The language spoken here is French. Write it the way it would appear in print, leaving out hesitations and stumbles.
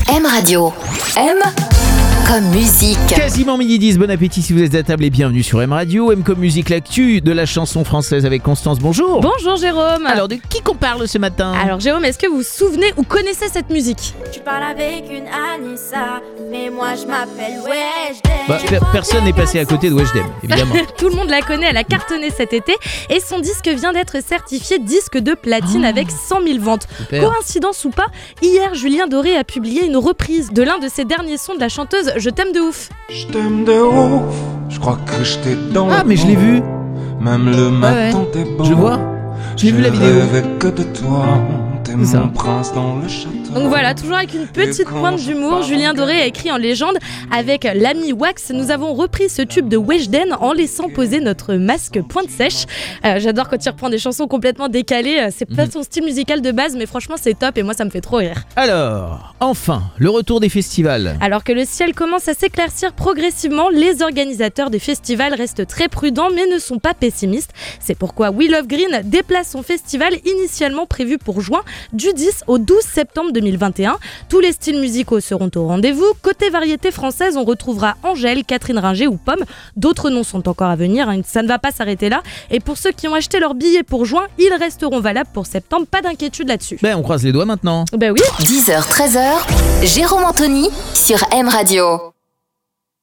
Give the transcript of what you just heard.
M Radio. M comme musique. Quasiment midi 10, bon appétit si vous êtes à table et bienvenue sur M Radio. M comme musique, l'actu de la chanson française avec Constance, bonjour. Bonjour Jérôme. Alors de qui qu'on parle ce matin? Alors Jérôme, est-ce que vous vous souvenez ou connaissez cette musique? Tu parles avec une Anissa, mais moi je m'appelle Weshden. Personne n'est passé à côté de Weshden, évidemment. Tout le monde la connaît, elle a cartonné cet été et son disque vient d'être certifié disque de platine avec 100 000 ventes. Super. Coïncidence ou pas, hier Julien Doré a publié une reprise de l'un de ses derniers sons de la chanteuse Je t'aime de ouf. Je t'aime de ouf, je crois que je t'ai dans Ah le mais je l'ai vent. vu, Même le matin t'es beau. je vois, j'ai vu la vidéo. Je rêvais que de toi, t'es C'est ça. mon prince dans le château. Donc voilà, toujours avec une petite pointe d'humour, Julien Doré a écrit en légende avec l'ami Wax. Nous avons repris ce tube de Weshden en laissant poser notre masque pointe sèche. J'adore quand il reprend des chansons complètement décalées. C'est pas son style musical de base, mais franchement c'est top et moi ça me fait trop rire. Alors, enfin, le retour des festivals. Alors que le ciel commence à s'éclaircir progressivement, les organisateurs des festivals restent très prudents mais ne sont pas pessimistes. C'est pourquoi We Love Green déplace son festival initialement prévu pour juin du 10 au 12 septembre 2021. Tous les styles musicaux seront au rendez-vous. Côté variété française, on retrouvera Angèle, Catherine Ringer ou Pomme. D'autres noms sont encore à venir, ça ne va pas s'arrêter là. Et pour ceux qui ont acheté leurs billets pour juin, ils resteront valables pour septembre, pas d'inquiétude là-dessus. Ben on croise les doigts maintenant. Ben oui. 10h, 13h, Jérôme Anthony sur M Radio.